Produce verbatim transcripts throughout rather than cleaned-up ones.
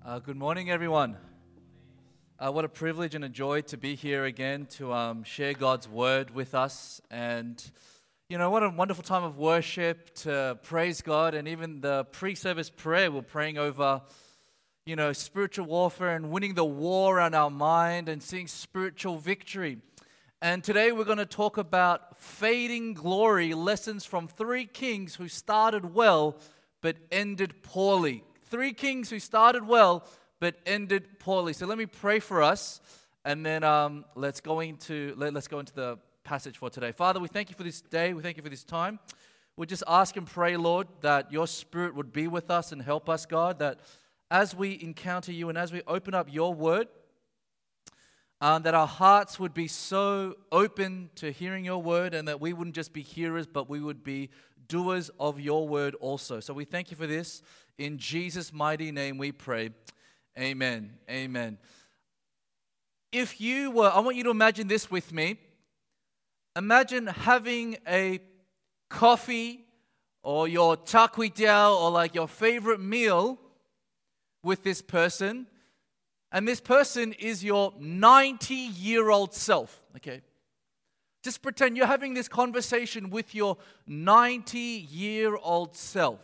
Uh, good morning, everyone. Uh, what a privilege and a joy to be here again to um, share God's word with us. And, you know, what a wonderful time of worship to praise God. And even the pre-service prayer, we're praying over, you know, spiritual warfare and winning the war on our mind and seeing spiritual victory. And today we're going to talk about fading glory, lessons from three kings who started well but ended poorly. Three kings who started well but ended poorly. So let me pray for us, and then um, let's go into let, let's go into the passage for today. Father, we thank you for this day. We thank you for this time. We just ask and pray, Lord, that your Spirit would be with us and help us, God. That as we encounter you and as we open up your word, um, that our hearts would be so open to hearing your word, and that we wouldn't just be hearers, but we would be doers of your word also. So we thank you for this. In Jesus' mighty name we pray. Amen. Amen. If you were, I want you to imagine this with me. Imagine having a coffee or your char kway teow or like your favorite meal with this person. And this person is your ninety-year-old self. Okay. Just pretend you're having this conversation with your ninety-year-old self.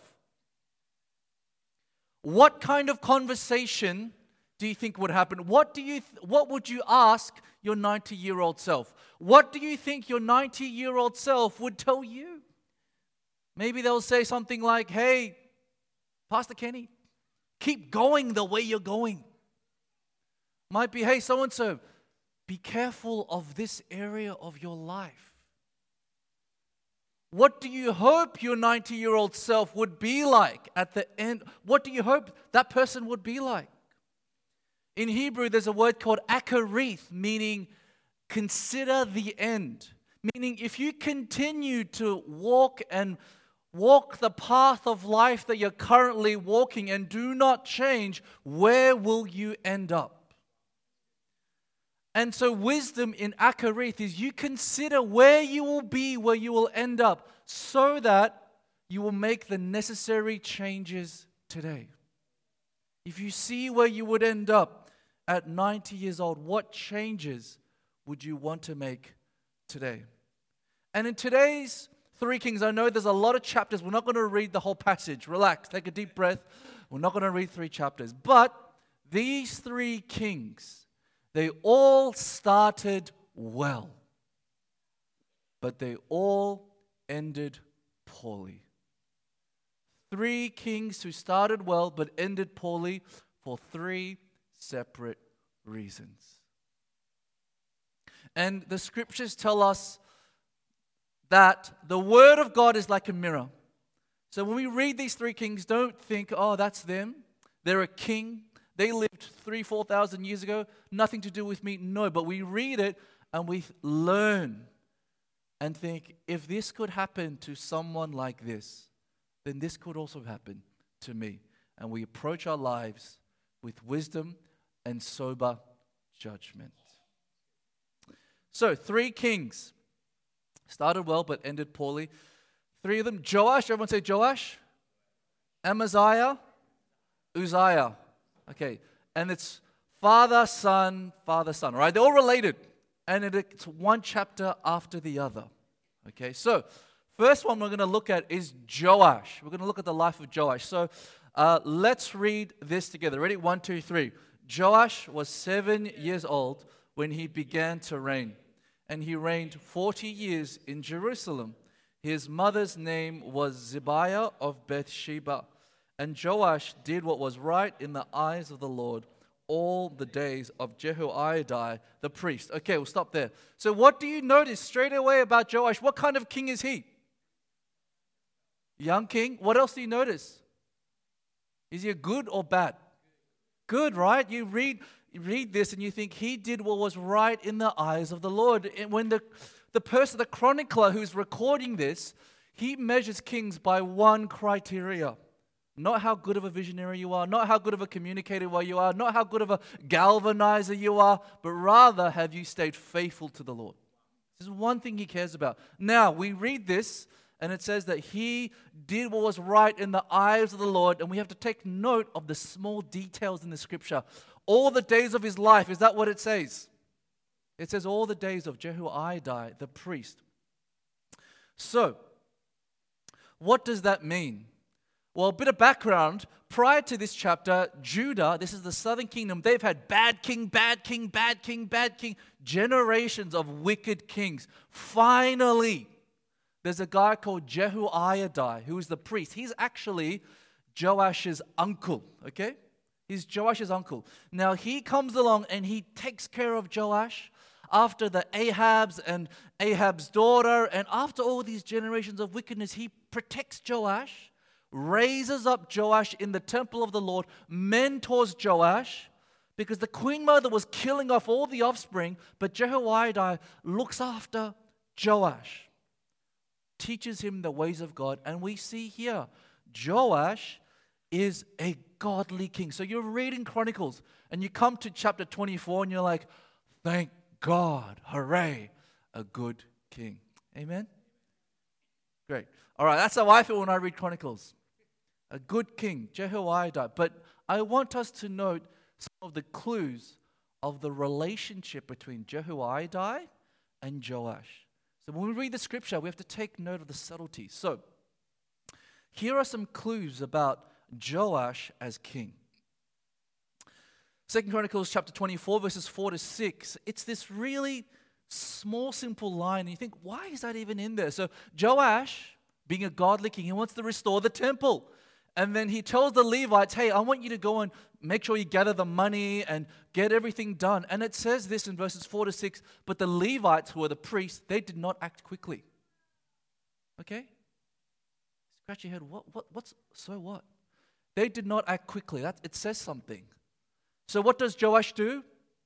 What kind of conversation do you think would happen? What do you? Th- what would you ask your ninety-year-old self? What do you think your ninety-year-old self would tell you? Maybe they'll say something like, "Hey, Pastor Kenny, keep going the way you're going." Might be, "Hey, so-and-so, be careful of this area of your life." What do you hope your ninety-year-old self would be like at the end? What do you hope that person would be like? In Hebrew, there's a word called akarith, meaning consider the end. Meaning if you continue to walk and walk the path of life that you're currently walking and do not change, where will you end up? And so wisdom in akarith is you consider where you will be, where you will end up, so that you will make the necessary changes today. If you see where you would end up at ninety years old, what changes would you want to make today? And in today's Three Kings, I know there's a lot of chapters. We're not going to read the whole passage. Relax, take a deep breath. We're not going to read three chapters. But these three kings, they all started well, but they all ended poorly. Three kings who started well but ended poorly for three separate reasons. And the scriptures tell us that the word of God is like a mirror. So when we read these three kings, don't think, "Oh, that's them. They're a king. They lived three, four thousand years ago. Nothing to do with me." No, but we read it and we learn and think, if this could happen to someone like this, then this could also happen to me. And we approach our lives with wisdom and sober judgment. So, three kings started well but ended poorly. Three of them: Joash. Everyone say Joash. Amaziah. Uzziah. Okay, and it's father, son, father, son, right? They're all related, and it's one chapter after the other. Okay, so first one we're going to look at is Joash. We're going to look at the life of Joash. So uh, let's read this together. Ready? One, two, three. Joash was seven years old when he began to reign, and he reigned forty years in Jerusalem. His mother's name was Zibiah of Bathsheba. And Joash did what was right in the eyes of the Lord all the days of Jehoiada the priest. Okay, we'll stop there. So what do you notice straight away about Joash? What kind of king is he? Young king. What else do you notice? Is he a good or bad? Good, right? You read you read this and you think he did what was right in the eyes of the Lord. And when the, the person, the chronicler who's recording this, he measures kings by one criteria. Not how good of a visionary you are, not how good of a communicator you are, not how good of a galvanizer you are, but rather have you stayed faithful to the Lord. This is one thing he cares about. Now, we read this, And it says that he did what was right in the eyes of the Lord. And we have to take note of the small details in the scripture. All the days of his life, is that what it says? It says all the days of Jehoiada, the priest. So, what does that mean? Well, a bit of background. Prior to this chapter, Judah, this is the southern kingdom, they've had bad king, bad king, bad king, bad king, generations of wicked kings. Finally, there's a guy called Jehoiada, who is the priest. He's actually Joash's uncle, okay? He's Joash's uncle. Now, he comes along and he takes care of Joash after the Ahabs and Ahab's daughter. And after all these generations of wickedness, he protects Joash, raises up Joash in the temple of the Lord, mentors Joash, because the queen mother was killing off all the offspring, but Jehoiada looks after Joash, teaches him the ways of God. And we see here, Joash is a godly king. So you're reading Chronicles, and you come to chapter twenty-four, and you're like, thank God, hooray, a good king. Amen? Great. All right, that's how I feel when I read Chronicles. A good king, Jehoiada. But I want us to note some of the clues of the relationship between Jehoiada and Joash. So when we read the scripture, we have to take note of the subtleties. So here are some clues about Joash as king. Second Chronicles chapter twenty-four, verses four to six. It's this really small, simple line. And you think, why is that even in there? So Joash, being a godly king, he wants to restore the temple. And then he tells the Levites, hey, I want you to go and make sure you gather the money and get everything done. And it says this in verses four to six, but the Levites, who are the priests, they did not act quickly. Okay? Scratch your head. What, what, what's, so what? They did not act quickly. That, it says something. So what does Joash do?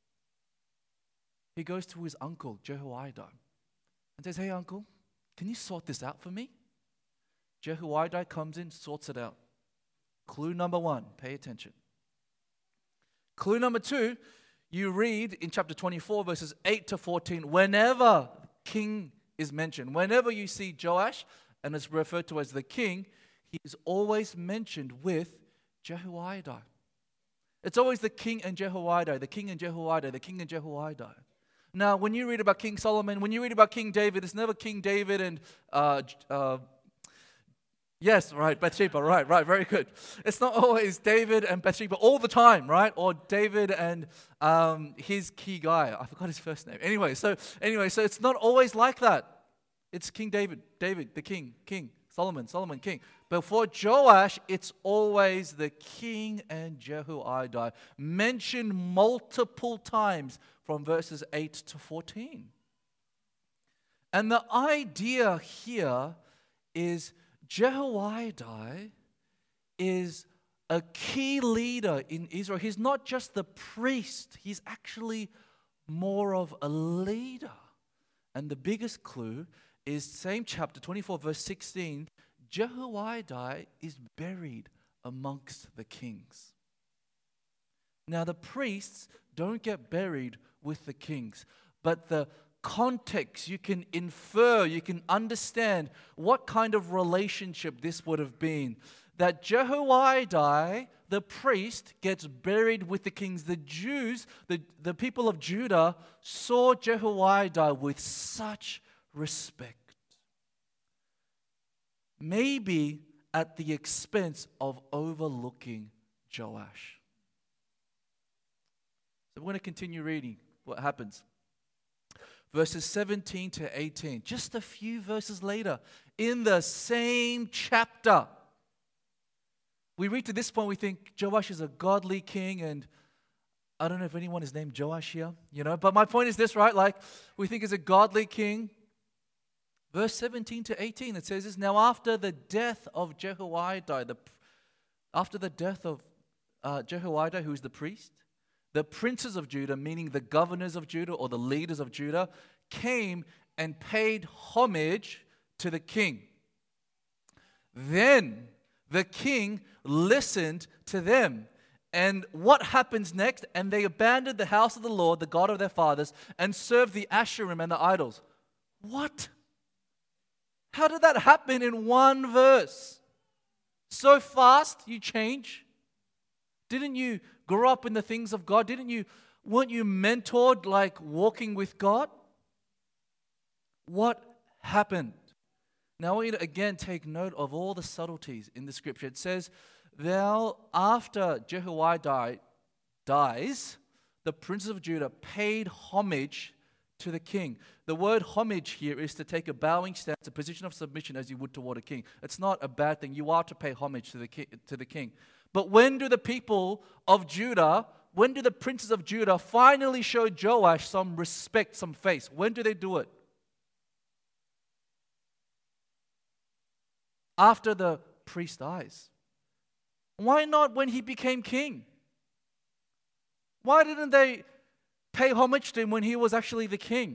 He goes to his uncle, Jehoiada, and says, hey, uncle, can you sort this out for me? Jehoiada comes in, sorts it out. Clue number one, pay attention. Clue number two, you read in chapter twenty-four, verses eight to fourteen, whenever king is mentioned, whenever you see Joash, and it's referred to as the king, he is always mentioned with Jehoiada. It's always the king and Jehoiada, the king and Jehoiada, the king and Jehoiada. Now, when you read about King Solomon, when you read about King David, it's never King David and, uh, uh, yes, right, Bathsheba, right, right, very good. It's not always David and Bathsheba all the time, right? Or David and um, his key guy. I forgot his first name. Anyway, so anyway, so it's not always like that. It's King David, David, the king, king. Solomon, Solomon, king. But for Joash, it's always the king and Jehoiada, mentioned multiple times from verses eight to fourteen. And the idea here is Jehoiada is a key leader in Israel. He's not just the priest, he's actually more of a leader. And the biggest clue is same chapter twenty-four, verse sixteen. Jehoiada is buried amongst the kings. Now, the priests don't get buried with the kings, but the context, you can infer, you can understand what kind of relationship this would have been. That Jehoiada, the priest, gets buried with the kings. The Jews, the, the people of Judah, saw Jehoiada with such respect. Maybe at the expense of overlooking Joash. So we're going to continue reading what happens. Verses seventeen to eighteen, just a few verses later, in the same chapter. We read to this point, we think Joash is a godly king, and I don't know if anyone is named Joash here, you know, but my point is this, right? Like, we think he's a godly king. Verse seventeen to eighteen, it says this, now after the death of Jehoiada, the, after the death of uh, Jehoiada, who is the priest, the princes of Judah, meaning the governors of Judah or the leaders of Judah, came and paid homage to the king. Then the king listened to them. And what happens next? And they abandoned the house of the Lord, the God of their fathers, and served the Asherim and the idols. What? How did that happen in one verse? So fast you change? Didn't you grow up in the things of God? Didn't you, weren't you mentored like walking with God? What happened? Now I want you to again take note of all the subtleties in the scripture. It says, thou, after Jehoiada dies, the princes of Judah paid homage to the king. The word homage here is to take a bowing stance, a position of submission as you would toward a king. It's not a bad thing. You are to pay homage to the king, to the king. But when do the people of Judah, when do the princes of Judah finally show Joash some respect, some face? When do they do it? After the priest dies. Why not when he became king? Why didn't they pay homage to him when he was actually the king?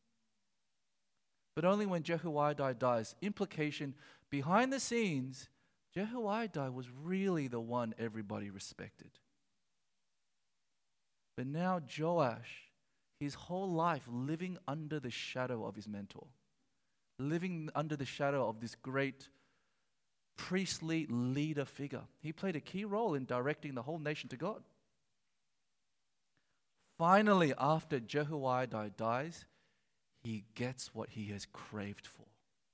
But only when Jehoiada dies. Implication, behind the scenes, Jehoiada was really the one everybody respected. But now Joash, his whole life living under the shadow of his mentor, living under the shadow of this great priestly leader figure. He played a key role in directing the whole nation to God. Finally, after Jehoiada dies, he gets what he has craved for.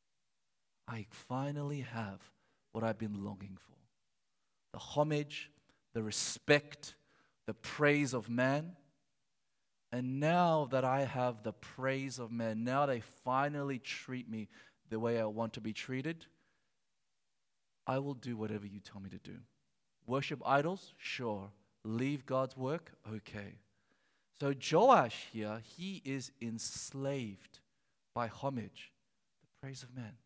I finally have what I've been longing for. The homage, the respect, the praise of man. And now that I have the praise of man, now they finally treat me the way I want to be treated, I will do whatever you tell me to do. Worship idols? Sure. Leave God's work? Okay. So Joash here, he is enslaved by homage, the praise of man.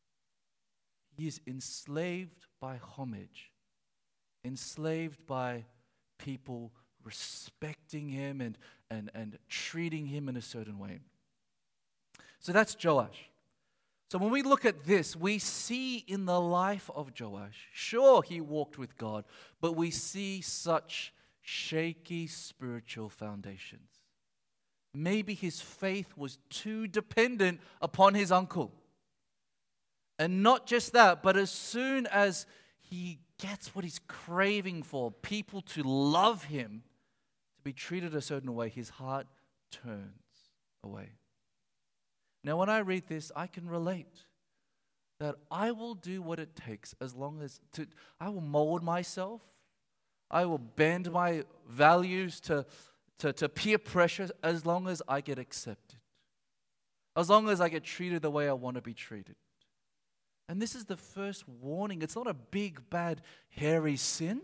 He is enslaved by homage, enslaved by people respecting him and, and, and treating him in a certain way. So that's Joash. So when we look at this, we see in the life of Joash, sure, he walked with God, but we see such shaky spiritual foundations. Maybe his faith was too dependent upon his uncle. And not just that, but as soon as he gets what he's craving for, people to love him, to be treated a certain way, his heart turns away. Now, when I read this, I can relate that I will do what it takes as long as to, I will mold myself. I will bend my values to, to, to peer pressure as long as I get accepted. As long as I get treated the way I want to be treated. And this is the first warning. It's not a big, bad, hairy sin.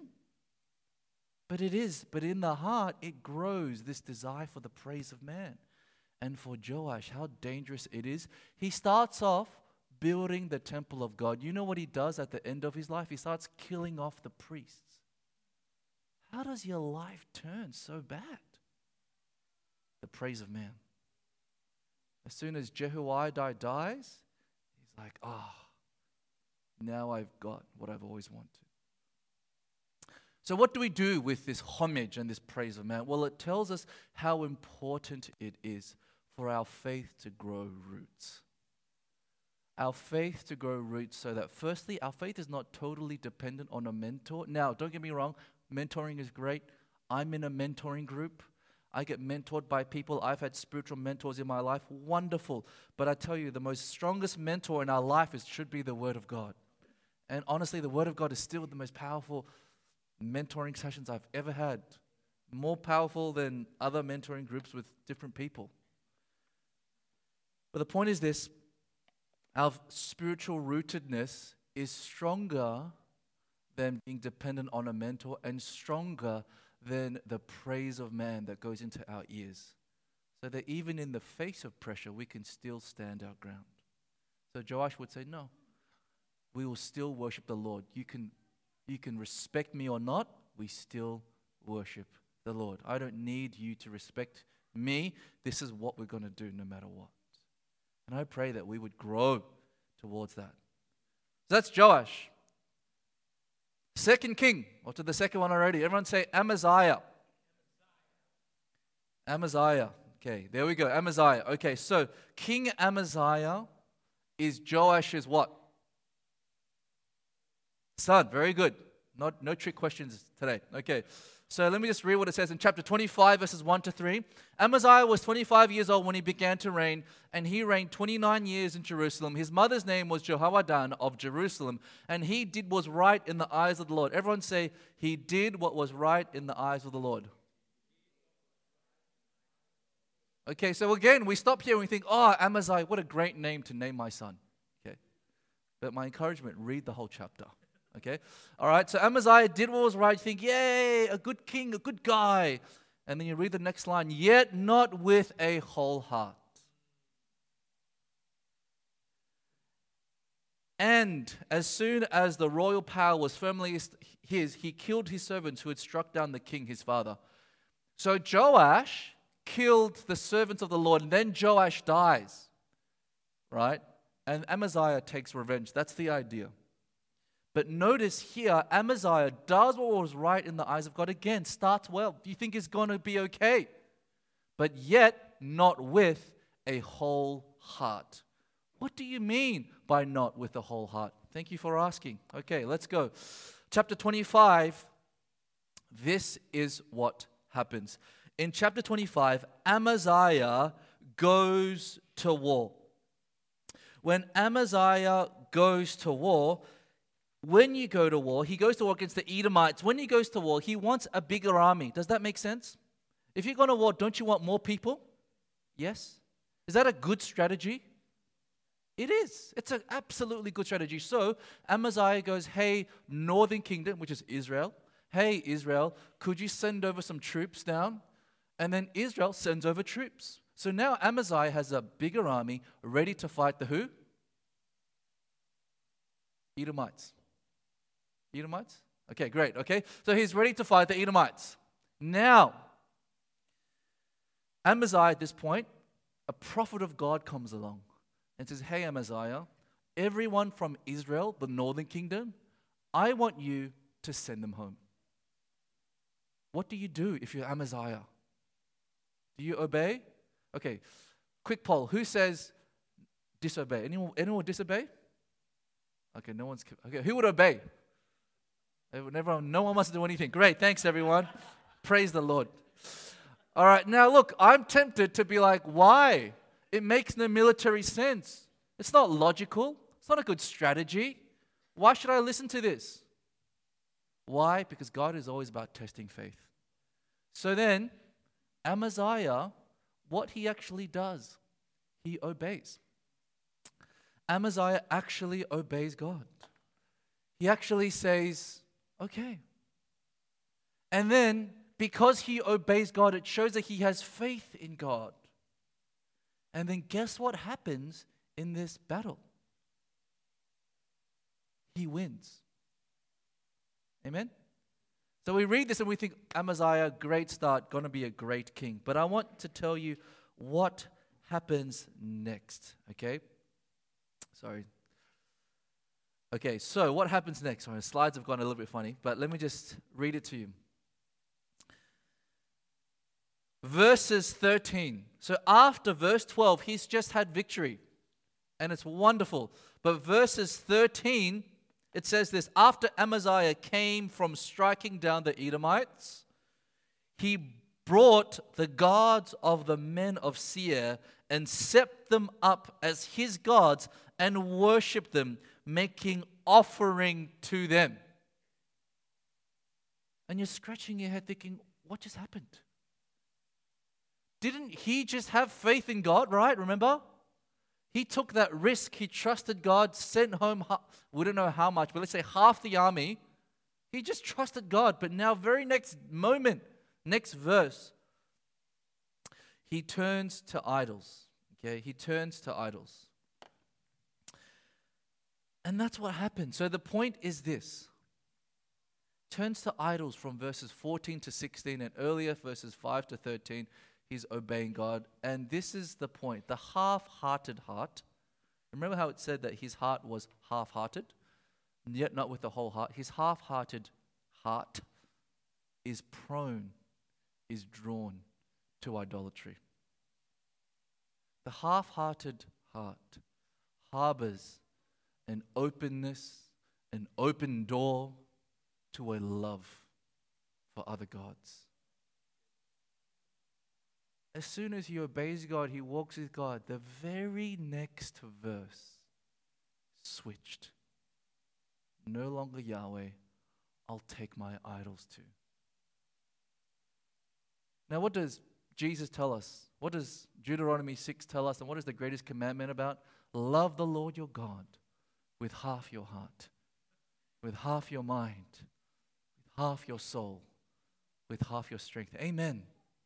But it is. But in the heart, it grows this desire for the praise of man. And for Joash, how dangerous it is. He starts off building the temple of God. You know what he does at the end of his life? He starts killing off the priests. How does your life turn so bad? The praise of man. As soon as Jehoiada dies, he's like, ah, oh, now I've got what I've always wanted. So what do we do with this homage and this praise of man? Well, it tells us how important it is for our faith to grow roots. Our faith to grow roots so that firstly, our faith is not totally dependent on a mentor. Now, don't get me wrong, mentoring is great. I'm in a mentoring group. I get mentored by people. I've had spiritual mentors in my life. Wonderful. But I tell you, the most strongest mentor in our life is, should be the Word of God. And honestly, the Word of God is still the most powerful mentoring sessions I've ever had. More powerful than other mentoring groups with different people. But the point is this, our spiritual rootedness is stronger than being dependent on a mentor and stronger than the praise of man that goes into our ears. So that even in the face of pressure, we can still stand our ground. So Joash would say, no, we will still worship the Lord. You can, you can respect me or not, we still worship the Lord. I don't need you to respect me. This is what we're going to do no matter what. And I pray that we would grow towards that. So that's Joash. Second king, or to the second one already. Everyone say Amaziah. Amaziah. Okay, there we go. Amaziah. Okay, so King Amaziah is Joash's what? Son. Very good. Not, no trick questions today. Okay. So let me just read what it says in chapter twenty-five, verses one to three. Amaziah was twenty-five years old when he began to reign, and he reigned twenty-nine years in Jerusalem. His mother's name was Jehoaddan of Jerusalem, and he did what was right in the eyes of the Lord. Everyone say, he did what was right in the eyes of the Lord. Okay, so again, we stop here and we think, oh, Amaziah, what a great name to name my son. Okay, but my encouragement, read the whole chapter. Okay, all right, so Amaziah did what was right. You think, yay, a good king, a good guy. And then you read the next line, yet not with a whole heart. And as soon as the royal power was firmly his, he killed his servants who had struck down the king, his father. So Joash killed the servants of the Lord, and then Joash dies, right? And Amaziah takes revenge. That's the idea. But notice here, Amaziah does what was right in the eyes of God. Again, starts well. Do you think it's going to be okay? But yet, not with a whole heart. What do you mean by not with a whole heart? Thank you for asking. Okay, let's go. Chapter twenty-five, this is what happens. In chapter twenty-five, Amaziah goes to war. When Amaziah goes to war, when you go to war, he goes to war against the Edomites. When he goes to war, he wants a bigger army. Does that make sense? If you're going to war, don't you want more people? Yes? Is that a good strategy? It is. It's an absolutely good strategy. So Amaziah goes, hey, northern kingdom, which is Israel. Hey, Israel, could you send over some troops down? And then Israel sends over troops. So now Amaziah has a bigger army ready to fight the who? Edomites. Edomites? Okay, great. Okay, so he's ready to fight the Edomites. Now, Amaziah at this point, a prophet of God comes along and says, hey, Amaziah, everyone from Israel, the northern kingdom, I want you to send them home. What do you do if you're Amaziah? Do you obey? Okay, quick poll. Who says disobey? Anyone, anyone disobey? Okay, no one's... Okay, who would obey? Everyone, no one wants to do anything. Great, thanks everyone. Praise the Lord. All right, now look, I'm tempted to be like, why? It makes no military sense. It's not logical. It's not a good strategy. Why should I listen to this? Why? Because God is always about testing faith. So then, Amaziah, what he actually does, he obeys. Amaziah actually obeys God. He actually says, okay. And then, because he obeys God, it shows that he has faith in God. And then guess what happens in this battle? He wins. Amen? So we read this and we think, Amaziah, great start, going to be a great king. But I want to tell you what happens next, okay? Sorry. Okay, so what happens next? Sorry, the slides have gone a little bit funny, but let me just read it to you. Verses thirteen. So after verse twelve, he's just had victory, and it's wonderful. But verses thirteen, it says this, after Amaziah came from striking down the Edomites, he brought the gods of the men of Seir and set them up as his gods and worshipped them, making offering to them. And you're scratching your head thinking, what just happened? Didn't he just have faith in God, right? Remember? He took that risk. He trusted God, sent home, we don't know how much, but let's say half the army. He just trusted God. But now, very next moment, next verse, he turns to idols. Okay, he turns to idols. And that's what happened. So the point is this. Turns to idols from verses fourteen to sixteen, and earlier verses five to thirteen. He's obeying God. And this is the point. The half-hearted heart. Remember how it said that his heart was half-hearted? Yet not with the whole heart. His half-hearted heart is prone, is drawn to idolatry. The half-hearted heart. harbors an openness, an open door to a love for other gods. As soon as he obeys God, he walks with God, the very next verse switched. No longer Yahweh, I'll take my idols too. Now, what does Jesus tell us? What does Deuteronomy six tell us? And what is the greatest commandment about? Love the Lord your God with half your heart, with half your mind, with half your soul, with half your strength. Amen.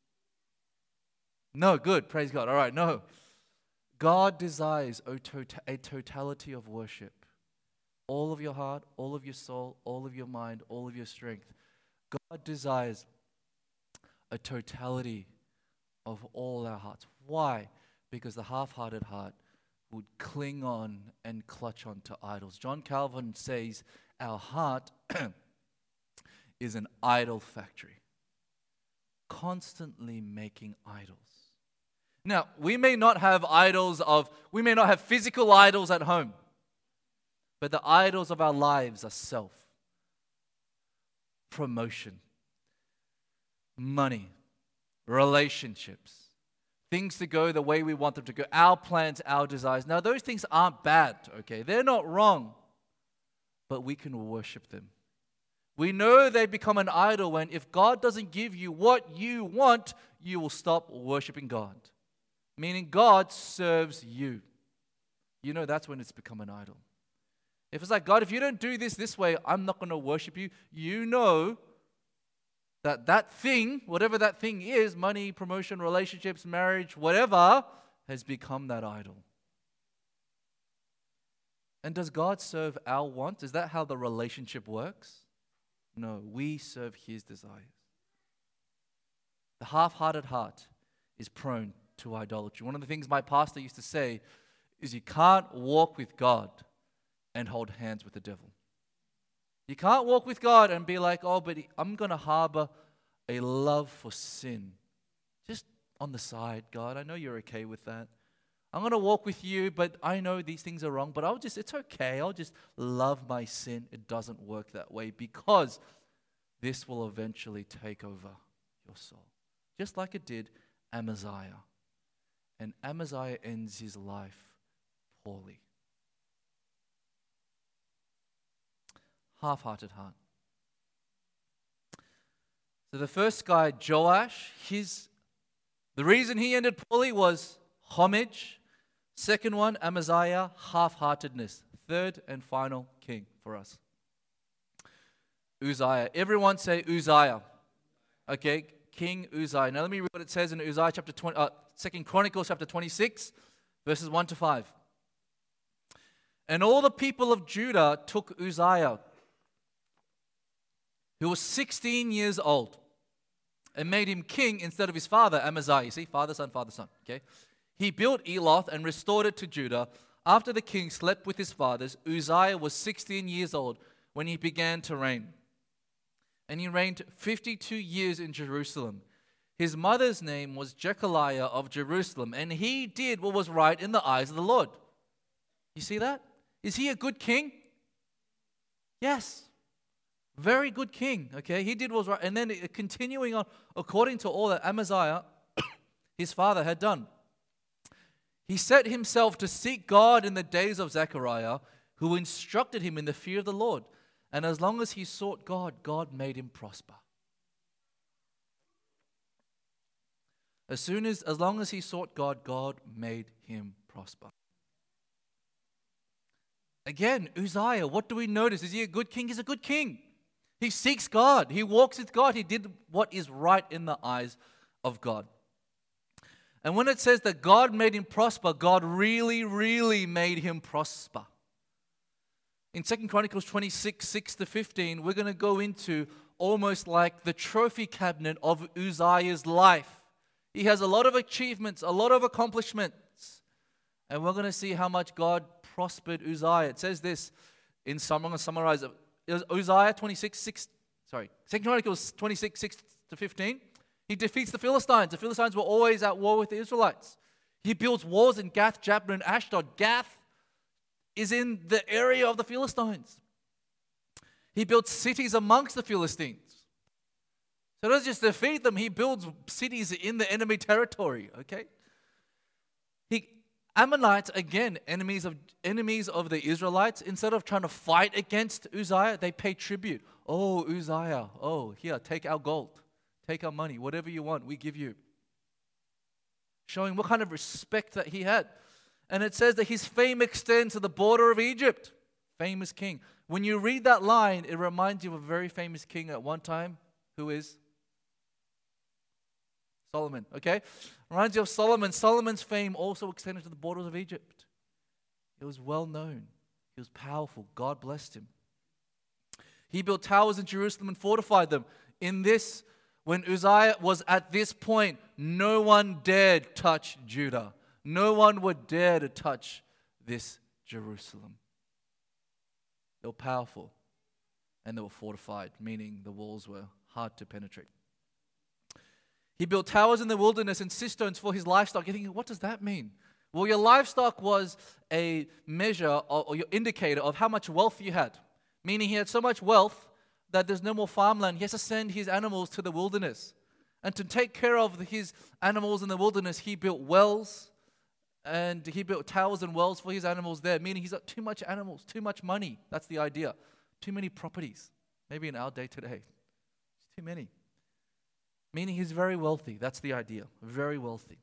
No, good. Praise God. All right, no. God desires a, tota- a totality of worship. All of your heart, all of your soul, all of your mind, all of your strength. God desires a totality of all our hearts. Why? Because the half-hearted heart would cling on and clutch on to idols. John Calvin says our heart is an idol factory, constantly making idols. Now, we may not have idols of, we may not have physical idols at home, but the idols of our lives are self, promotion, money, relationships, things to go the way we want them to go, our plans, our desires. Now, those things aren't bad, okay? They're not wrong, but we can worship them. We know they become an idol when if God doesn't give you what you want, you will stop worshiping God. Meaning God serves you. You know that's when it's become an idol. If it's like, God, if you don't do this this way, I'm not going to worship you. You know that that thing, whatever that thing is, money, promotion, relationships, marriage, whatever, has become that idol. And does God serve our wants? Is that how the relationship works? No, we serve His desires. The half-hearted heart is prone to idolatry. One of the things my pastor used to say is you can't walk with God and hold hands with the devil. You can't walk with God and be like, oh, but I'm going to harbor a love for sin. Just on the side, God, I know you're okay with that. I'm going to walk with you, but I know these things are wrong, but I'll just, it's okay. I'll just love my sin. It doesn't work that way because this will eventually take over your soul. Just like it did Amaziah. And Amaziah ends his life poorly. Half-hearted heart. So the first guy, Joash, his, the reason he ended poorly was homage. Second one, Amaziah, half-heartedness. Third and final king for us. Uzziah. Everyone say Uzziah. Okay, King Uzziah. Now let me read what it says in Uzziah chapter twenty, uh, Second Chronicles chapter twenty-six, verses one to five. And all the people of Judah took Uzziah, who was sixteen years old, and made him king instead of his father Amaziah. You see, father, son, father, son. Okay. He built Eloth and restored it to Judah. After the king slept with his fathers, Uzziah was sixteen years old when he began to reign. And he reigned fifty-two years in Jerusalem. His mother's name was Jechaliah of Jerusalem, and he did what was right in the eyes of the Lord. You see that? Is he a good king? Yes. Very good king, okay? He did what was right. And then continuing on, according to all that Amaziah, his father, had done. He set himself to seek God in the days of Zechariah, who instructed him in the fear of the Lord. And as long as he sought God, God made him prosper. As soon as, as long as he sought God, God made him prosper. Again, Uzziah, what do we notice? Is he a good king? He's a good king. He seeks God. He walks with God. He did what is right in the eyes of God. And when it says that God made him prosper, God really, really made him prosper. In Second Chronicles twenty-six, six to fifteen, we're going to go into almost like the trophy cabinet of Uzziah's life. He has a lot of achievements, a lot of accomplishments. And we're going to see how much God prospered Uzziah. It says this in some, I'm going to summarize it. It was Uzziah twenty-six, six, sorry, Second Chronicles twenty-six, six to fifteen. He defeats the Philistines. The Philistines were always at war with the Israelites. He builds walls in Gath, Jabneh, and Ashdod. Gath, is in the area of the Philistines. He built cities amongst the Philistines. So he doesn't just defeat them, he builds cities in the enemy territory, okay? He, Ammonites, again, enemies of enemies of the Israelites, instead of trying to fight against Uzziah, they pay tribute. Oh, Uzziah, oh, here, take our gold, take our money, whatever you want, we give you. Showing what kind of respect that he had. And it says that his fame extends to the border of Egypt. Famous king. When you read that line, it reminds you of a very famous king at one time, who is Solomon, okay? Reminds you of Solomon. Solomon's fame also extended to the borders of Egypt. It was well known. He was powerful. God blessed him. He built towers in Jerusalem and fortified them. In this, when Uzziah was at this point, no one dared touch Judah. No one would dare to touch this Jerusalem. They were powerful and they were fortified, meaning the walls were hard to penetrate. He built towers in the wilderness and cisterns for his livestock. You're thinking, what does that mean? Well, your livestock was a measure or, or your indicator of how much wealth you had. Meaning he had so much wealth that there's no more farmland. He has to send his animals to the wilderness. And to take care of his animals in the wilderness, he built wells and he built towers and wells for his animals there. Meaning he's got too much animals, too much money. That's the idea. Too many properties. Maybe in our day today. It's too many. Meaning he's very wealthy. That's the idea. Very wealthy.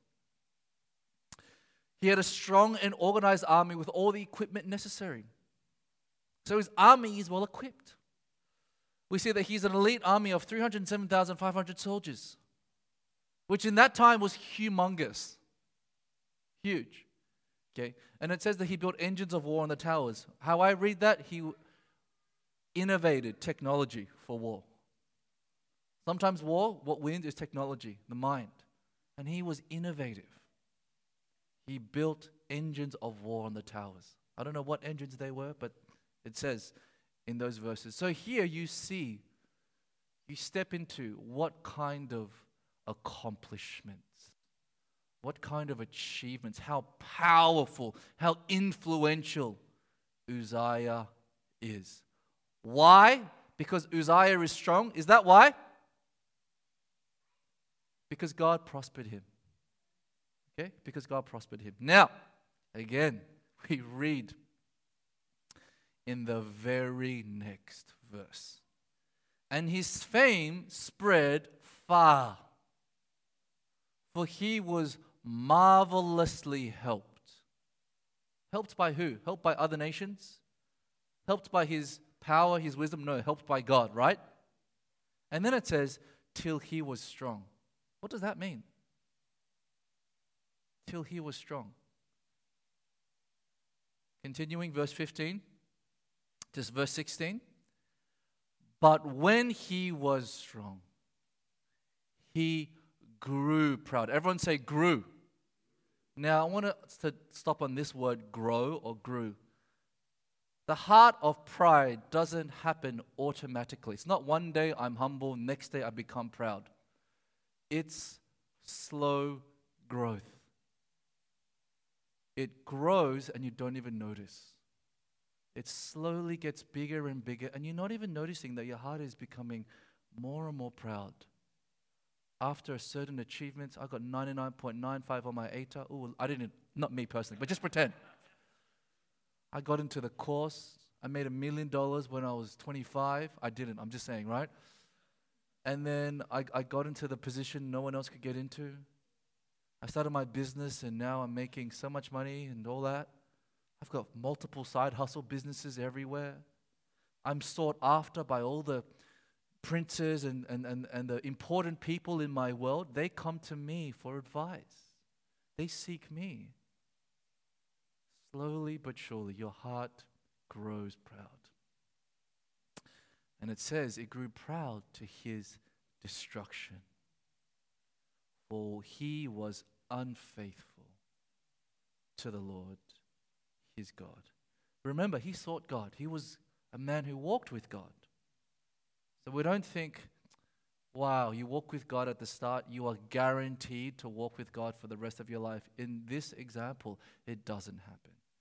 He had a strong and organized army with all the equipment necessary. So his army is well equipped. We see that he's an elite army of three hundred seven thousand five hundred soldiers, which in that time was humongous. Huge. Okay? And it says that he built engines of war on the towers. How I read that, he innovated technology for war. Sometimes war, what wins is technology, the mind. And he was innovative. He built engines of war on the towers. I don't know what engines they were, but it says in those verses. So here you see, you step into what kind of accomplishments, what kind of achievements, how powerful, how influential Uzziah is. Why? Because Uzziah is strong. Is that why? Because God prospered him. Okay? Because God prospered him. Now, again, we read in the very next verse. And his fame spread far, for he was marvelously helped. Helped by who? Helped by other nations? Helped by his power, his wisdom? No, helped by God, right? And then it says, till he was strong. What does that mean? Till he was strong. Continuing, verse fifteen. Just verse sixteen. But when he was strong, he grew proud. Everyone say grew. Now I want to stop on this word grow or grew. The heart of pride doesn't happen automatically. It's not one day I'm humble, next day I become proud. It's slow growth. It grows and you don't even notice. It slowly gets bigger and bigger, and you're not even noticing that your heart is becoming more and more proud. After a certain achievement, I got ninety-nine point nine five on my A T A. Oh, I didn't, not me personally, but just pretend. I got into the course. I made a million dollars when I was twenty-five. I didn't, I'm just saying, right? And then I, I got into the position no one else could get into. I started my business, and now I'm making so much money and all that. I've got multiple side hustle businesses everywhere. I'm sought after by all the princes and, and, and, and the important people in my world. They come to me for advice. They seek me. Slowly but surely, your heart grows proud. And it says it grew proud to his destruction. For he was unfaithful to the Lord, his God. Remember, he sought God. He was a man who walked with God. So we don't think, wow, you walk with God at the start, you are guaranteed to walk with God for the rest of your life. In this example, it doesn't happen.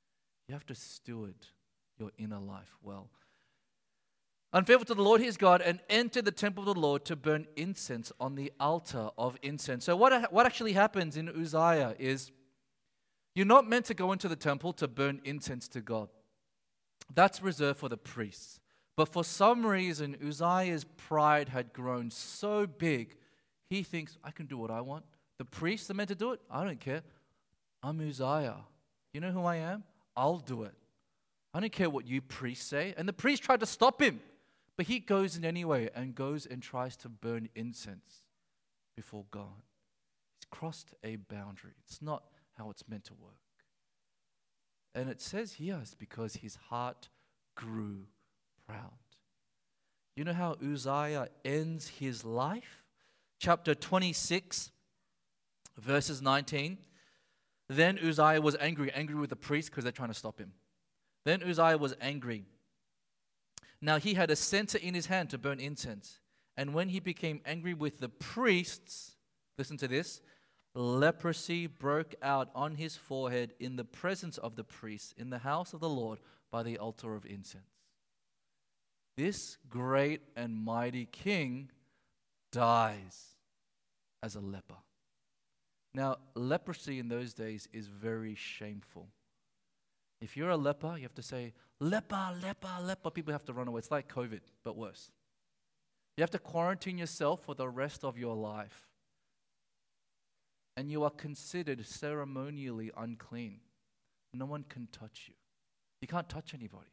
You have to steward your inner life well. Unfaithful to the Lord his God, and enter the temple of the Lord to burn incense on the altar of incense. So what, what actually happens in Uzziah is you're not meant to go into the temple to burn incense to God. That's reserved for the priests. But for some reason, Uzziah's pride had grown so big, he thinks, I can do what I want. The priests are meant to do it. I don't care. I'm Uzziah. You know who I am? I'll do it. I don't care what you priests say. And the priest tried to stop him. But he goes in anyway and goes and tries to burn incense before God. He's crossed a boundary. It's not how it's meant to work. And it says here it's because his heart grew proud. You know how Uzziah ends his life? Chapter twenty-six, verses nineteen. Then Uzziah was angry, angry with the priests because they're trying to stop him. Then Uzziah was angry. Now he had a censer in his hand to burn incense. And when he became angry with the priests, listen to this, leprosy broke out on his forehead in the presence of the priests in the house of the Lord by the altar of incense. This great and mighty king dies as a leper. Now, leprosy in those days is very shameful. If you're a leper, you have to say, leper, leper, leper. People have to run away. It's like COVID, but worse. You have to quarantine yourself for the rest of your life. And you are considered ceremonially unclean. No one can touch you. You can't touch anybody.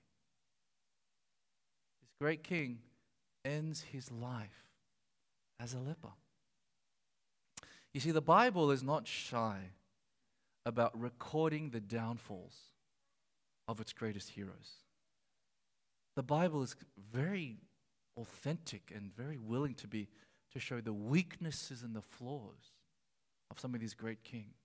This great king ends his life as a leper. You see, the Bible is not shy about recording the downfalls of its greatest heroes. The Bible is very authentic and very willing to be to show the weaknesses and the flaws of some of these great kings.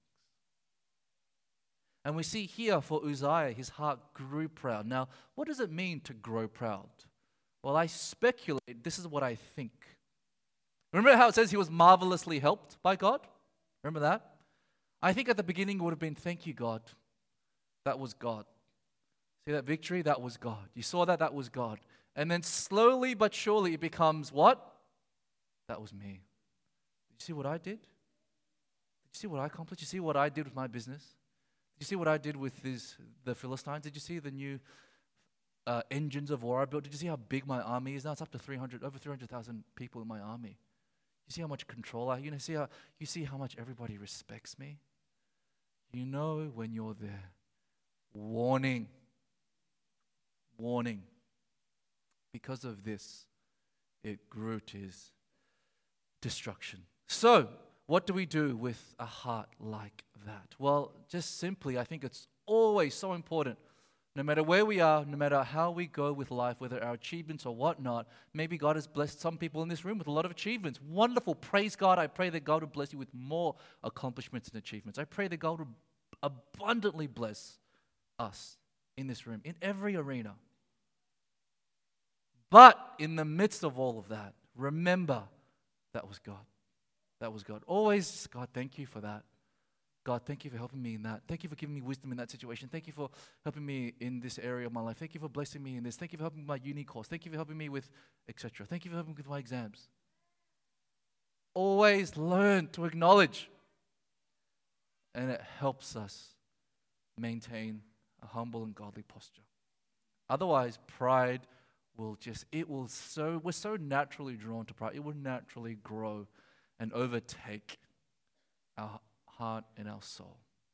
And we see here for Uzziah, his heart grew proud. Now, what does it mean to grow proud? Well, I speculate, this is what I think. Remember how it says he was marvelously helped by God? Remember that? I think at the beginning it would have been, thank you, God. That was God. See that victory? That was God. You saw that? That was God. And then slowly but surely it becomes what? That was me. Did you see what I did? Did you see what I accomplished? Did you see what I did with my business? Did you see what I did with this, the Philistines? Did you see the new uh, engines of war I built? Did you see how big my army is now? It's up to three hundred, over three hundred thousand people in my army. You see how much control I, you know, see how, you see how much everybody respects me? You know when you're there. Warning. Warning. Because of this, it grew to his destruction. So, what do we do with a heart like that? Well, just simply, I think it's always so important. No matter where we are, no matter how we go with life, whether our achievements or whatnot, maybe God has blessed some people in this room with a lot of achievements. Wonderful. Praise God. I pray that God will bless you with more accomplishments and achievements. I pray that God will abundantly bless us in this room, in every arena. But in the midst of all of that, remember that was God. That was God. Always, God, thank you for that. God, thank you for helping me in that. Thank you for giving me wisdom in that situation. Thank you for helping me in this area of my life. Thank you for blessing me in this. Thank you for helping with my uni course. Thank you for helping me with et cetera. Thank you for helping me with my exams. Always learn to acknowledge. And it helps us maintain a humble and godly posture. Otherwise, pride will just, it will so, we're so naturally drawn to pride. It will naturally grow and overtake our heart and our soul.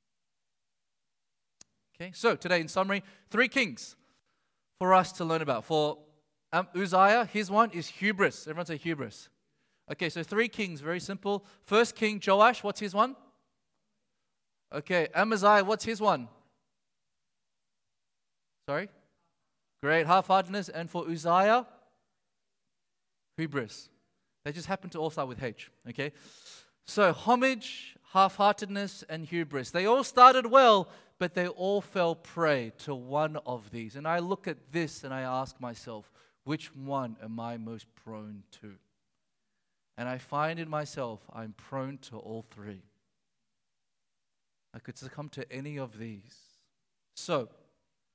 Okay, so today in summary, three kings for us to learn about. For um, Uzziah, his one is hubris. Everyone say hubris. Okay, so three kings, very simple. First king, Joash, what's his one? Okay, Amaziah, what's his one? Sorry? Great, half-heartedness. And for Uzziah, hubris. They just happen to all start with H, okay? So homage, half-heartedness, and hubris. They all started well, but they all fell prey to one of these. And I look at this and I ask myself, which one am I most prone to? And I find in myself, I'm prone to all three. I could succumb to any of these. So,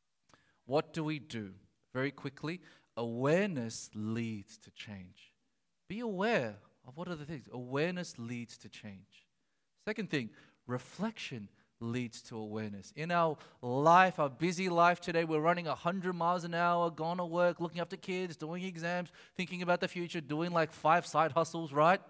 what do we do? Very quickly, awareness leads to change. Be aware of what are the things. Awareness leads to change. Second thing, reflection leads to awareness. In our life, our busy life today, we're running one hundred miles an hour, going to work, looking after kids, doing exams, thinking about the future, doing like five side hustles, right?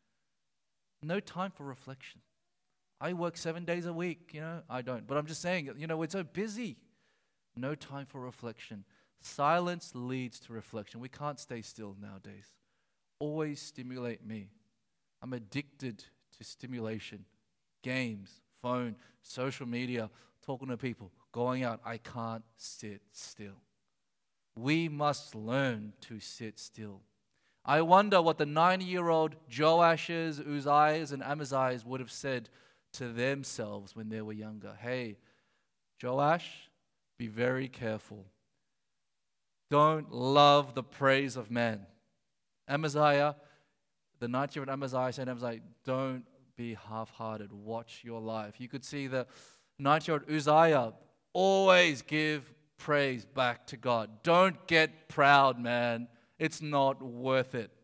No time for reflection. I work seven days a week, you know, I don't. But I'm just saying, you know, we're so busy. No time for reflection. Silence leads to reflection. We can't stay still nowadays. Always stimulate me. I'm addicted to stimulation. Games, phone, social media, talking to people, going out. I can't sit still. We must learn to sit still. I wonder what the ninety-year-old Joash's, Uzziahs, and Amaziahs would have said to themselves when they were younger. Hey, Joash, be very careful. Don't love the praise of man. Amaziah, the ninety-year-old Amaziah said, Amaziah, don't be half-hearted. Watch your life. You could see the ninety-year-old Uzziah always give praise back to God. Don't get proud, man. It's not worth it.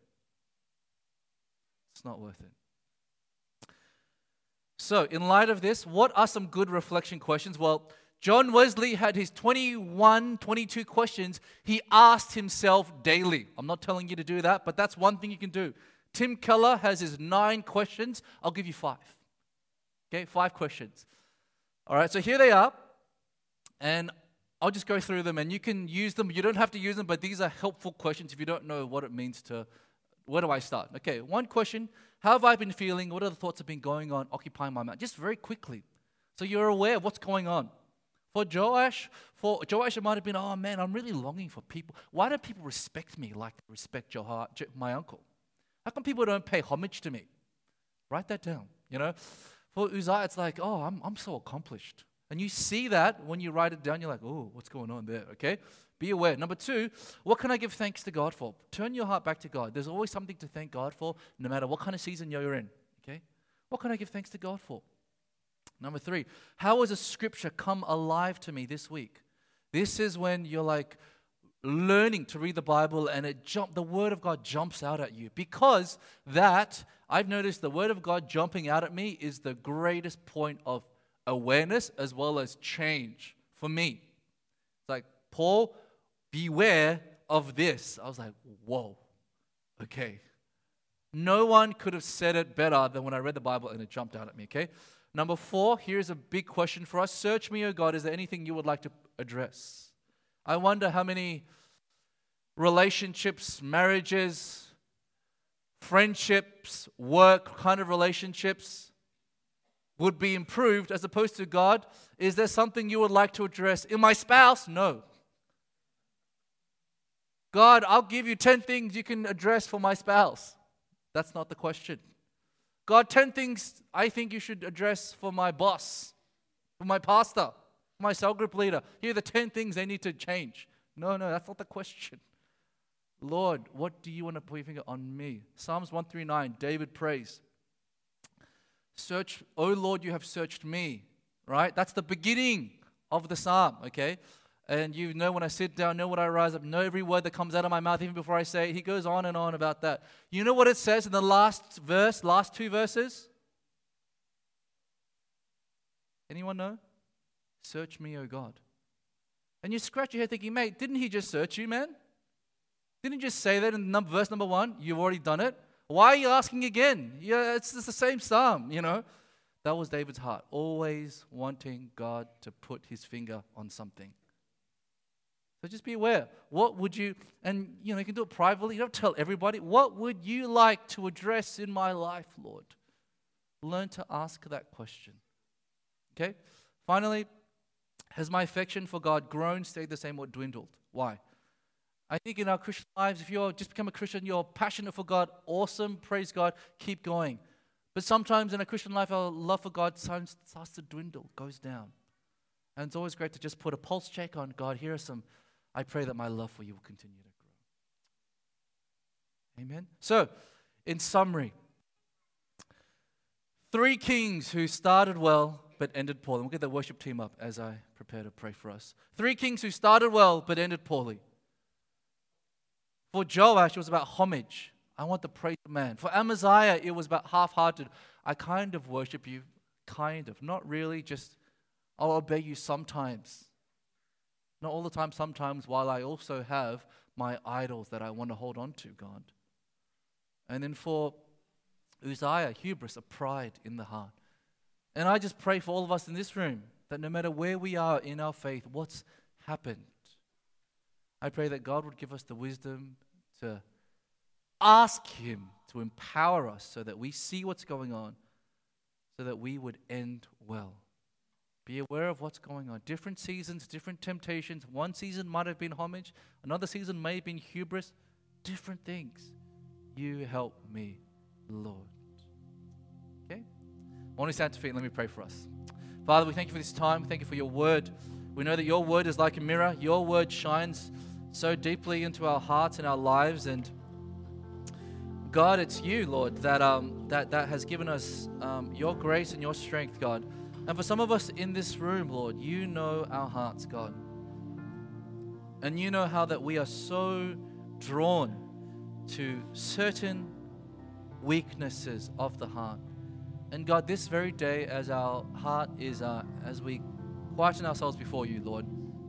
It's not worth it. So, in light of this, what are some good reflection questions? Well, John Wesley had his twenty-one, twenty-two questions he asked himself daily. I'm not telling you to do that, but that's one thing you can do. Tim Keller has his nine questions. I'll give you five. Okay, five questions. All right, so here they are. And I'll just go through them and you can use them. You don't have to use them, but these are helpful questions if you don't know what it means to, where do I start? Okay, one question, how have I been feeling? What are the thoughts that have been going on, occupying my mind? Just very quickly. So you're aware of what's going on. For Joash, for Joash, it might have been, oh man, I'm really longing for people. Why don't people respect me like they respect Jeho- my uncle? How come people don't pay homage to me? Write that down, you know. For Uzziah, it's like, oh, I'm, I'm so accomplished. And you see that when you write it down, you're like, oh, what's going on there, okay? Be aware. Number two, what can I give thanks to God for? Turn your heart back to God. There's always something to thank God for, no matter what kind of season you're in, okay? What can I give thanks to God for? Number three, how has a scripture come alive to me this week? This is when you're like learning to read the Bible and it jump, the Word of God jumps out at you. Because that, I've noticed the Word of God jumping out at me is the greatest point of awareness as well as change for me. It's like, Paul, beware of this. I was like, whoa, okay. No one could have said it better than when I read the Bible and it jumped out at me, okay? Number four, here's a big question for us. Search me, O God, is there anything you would like to address? I wonder how many relationships, marriages, friendships, work kind of relationships would be improved as opposed to God. Is there something you would like to address? In my spouse? No. God, I'll give you ten things you can address for my spouse. That's not the question. God, ten things I think you should address for my boss, for my pastor, for my cell group leader. Here are the ten things they need to change. No, no, that's not the question. Lord, what do you want to put your finger on me? Psalms one thirty-nine, David prays. Search, oh Lord, you have searched me, right? That's the beginning of the psalm, okay? And you know when I sit down, know when I rise up, know every word that comes out of my mouth, even before I say it. He goes on and on about that. You know what it says in the last verse, last two verses? Anyone know? Search me, O God. And you scratch your head thinking, mate, didn't he just search you, man? Didn't he just say that in num- verse number one? You've already done it. Why are you asking again? Yeah, it's just the same psalm, you know. That was David's heart, always wanting God to put his finger on something. So just be aware. What would you, and you know, you can do it privately. You don't tell everybody. What would you like to address in my life, Lord? Learn to ask that question. Okay? Finally, has my affection for God grown, stayed the same, or dwindled? Why? I think in our Christian lives, if you're just become a Christian, you're passionate for God, awesome, praise God, keep going. But sometimes in a Christian life, our love for God starts to dwindle, goes down. And it's always great to just put a pulse check on God. Here are some, I pray that my love for you will continue to grow. Amen? So, in summary, three kings who started well, but ended poorly. We'll get the worship team up as I prepare to pray for us. Three kings who started well, but ended poorly. For Joash, it was about homage. I want the praise of man. For Amaziah, it was about half-hearted. I kind of worship you, kind of. Not really, just I'll obey you sometimes. Not all the time, sometimes, while I also have my idols that I want to hold on to, God. And then for Uzziah, hubris, a pride in the heart. And I just pray for all of us in this room that no matter where we are in our faith, what's happened, I pray that God would give us the wisdom to ask Him to empower us so that we see what's going on, so that we would end well. Be aware of what's going on. Different seasons, different temptations. One season might have been homage. Another season may have been hubris. Different things. You help me, Lord. Okay? I want to stand to feet and let me pray for us. Father, we thank you for this time. We thank you for your word. We know that your word is like a mirror. Your word shines so deeply into our hearts and our lives. And God, it's you, Lord, that um that, that has given us um, your grace and your strength, God. And for some of us in this room, Lord, you know our hearts, God. And you know how that we are so drawn to certain weaknesses of the heart. And God, this very day, as our heart is, uh, as we quieten ourselves before you, Lord,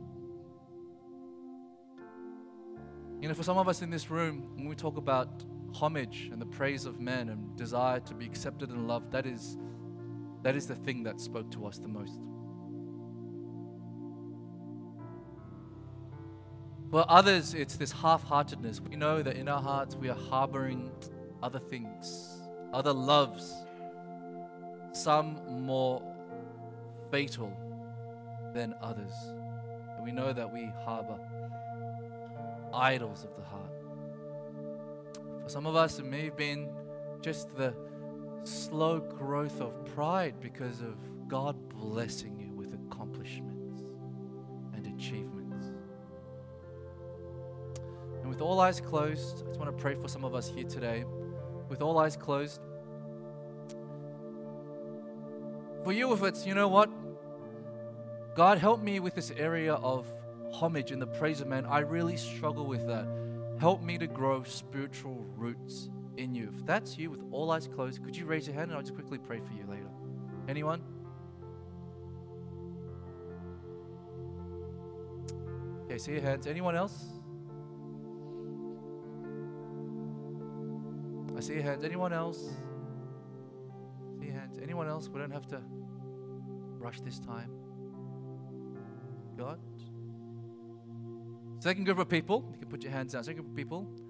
you know, for some of us in this room, when we talk about homage and the praise of men and desire to be accepted and loved, that is That is the thing that spoke to us the most. For others, it's this half-heartedness. We know that in our hearts we are harboring other things, other loves, some more fatal than others. And we know that we harbor idols of the heart. For some of us, it may have been just the slow growth of pride because of God blessing you with accomplishments and achievements. And with all eyes closed, I just want to pray for some of us here today. With all eyes closed, for you, if it's, you know what, God, help me with this area of homage and the praise of man. I really struggle with that. Help me to grow spiritual roots in you. If that's you, with all eyes closed, could you raise your hand and I'll just quickly pray for you later. Anyone? Okay, see your hands. Anyone else? I see your hands. Anyone else? See your hands. Anyone else? We don't have to rush this time. God? Second group of people, you can put your hands down. Second group of people,